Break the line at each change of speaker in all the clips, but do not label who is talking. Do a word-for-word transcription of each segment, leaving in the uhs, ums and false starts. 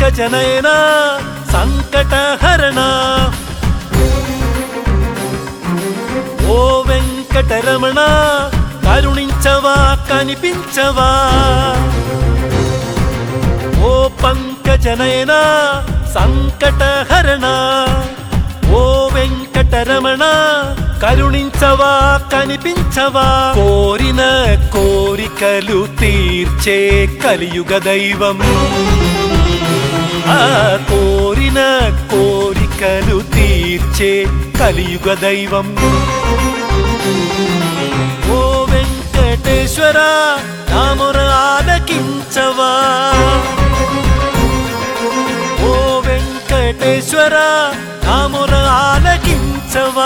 పంకజనయన సంకటహరణ ఓ వెంకటరమణ కరుణించవా కనిపించవా ఓ పంకజనయన సంకటహరణ ఓ వెంకటరమణ కరుణించవా కనిపించవా కోరిన కోరికలు తీర్చే కలియుగ దైవం ఆ కోరిన కోరికలు తీర్చే కలియుగ దైవం ఓ వెంకటేశ్వర నా మొర ఆలకించవా ఓ వెంకటేశ్వర నా మొర ఆలకించవా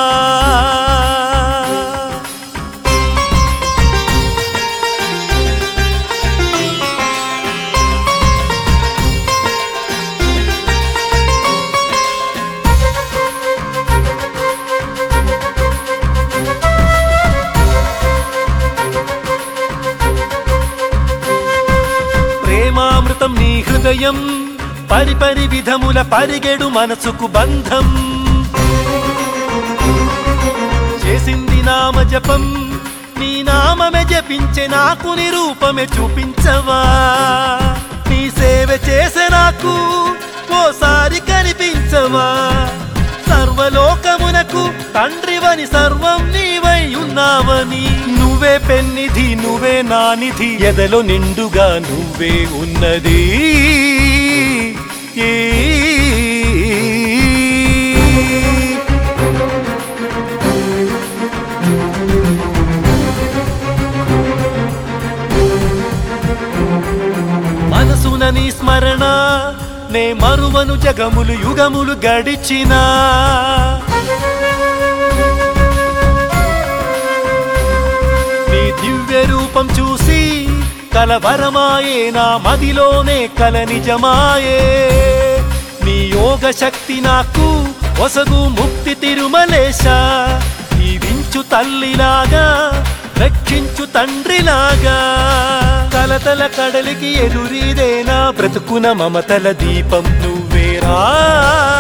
ప్రేమామృతం నీ హృదయం పరిపరి విధముల పరిగెడు మనసుకు బంధం చేసింది నామ జపం నీ నామమే జపించే నాకు నిరూపమే చూపించవా నీ సేవ చేసే నాకు ఓసారి కనిపించవా సర్వలోకమునకు తండ్రివని సర్వం నీవై ఉన్నావని నువ్వే పెన్నిధి నువ్వే నానిధి ఎదలో నిండుగా నువ్వే ఉన్నది ఏ మనసున నీ స్మరణ నే మరువను జగములు యుగములు గడిచినా నీ దివ్య రూపం చూసి కలవరమాయే నా మదిలోనే కల నిజమాయే నీ యోగ శక్తి నాకు ఒసగు ముక్తి తిరుమలేశ దీవించు తల్లిలాగా రక్షించు తండ్రిలాగా కలతల కడలికి ఎదురీదేనా బ్రతుకున మమతల దీపం నువ్వేరా